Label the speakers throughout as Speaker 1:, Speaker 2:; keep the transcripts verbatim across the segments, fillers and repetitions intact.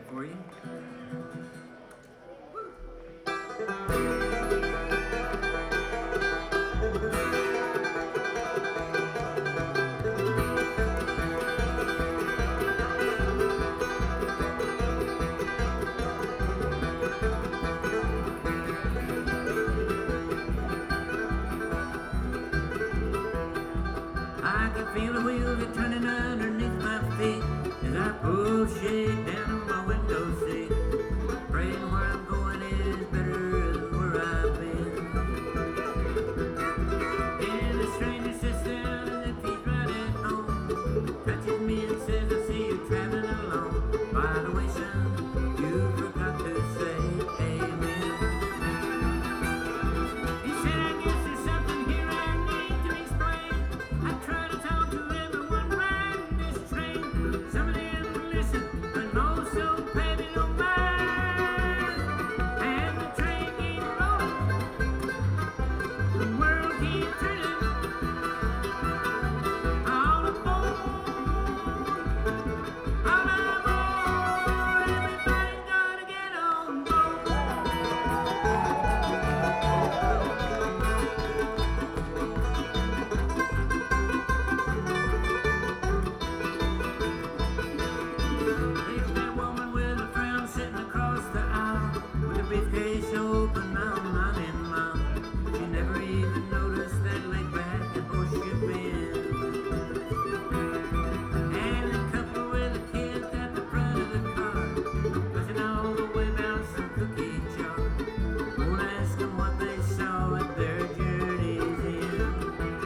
Speaker 1: for you. I can feel the wheels are turning underneath my feet as I pull shade down on my window seat. Praying where I'm going is better than where I've been. And the stranger sits down as if he's right at home, touches me and says, I see you traveling alone. By the way, son, you forgot to say amen. He said, I guess there's something here I need to explain. I try to talk to everyone riding this train. Some of them listen, but most so pay me no mind. And the train keeps rolling, the world keeps turning. All aboard, all aboard, everybody's gotta get on board. There's that woman with a frown sitting across the aisle, with a briefcase open, mouth, mouth in mouth. She never even noticed that laid back and horseshoe bend. And a couple with the kids at the front of the car, pushing all the way down some cookie jar. Won't ask them what they saw at their journey's end.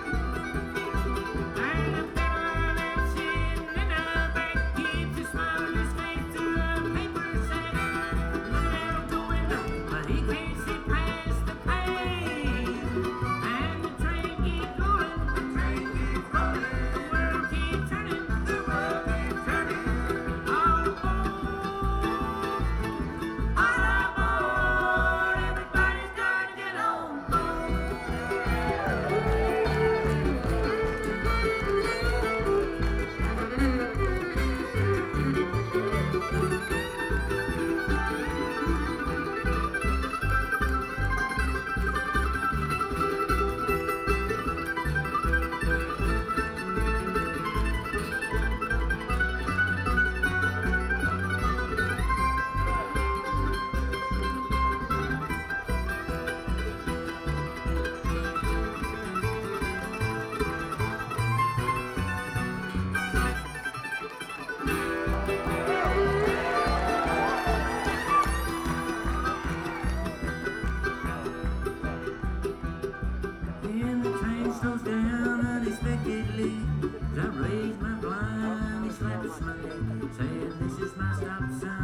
Speaker 1: And the fella that's sitting in the back keeps a smile on his face through a paper sack. Looking out the window, but he can't see past the pane. And the train keeps rolling, the train keeps rolling, the world keeps turning, the world keeps turning. All aboard, all aboard, everybody's gotta get on board. And the train slows down unexpectedly. As I raise my blind, he slaps my leg, saying, this is my stop sign.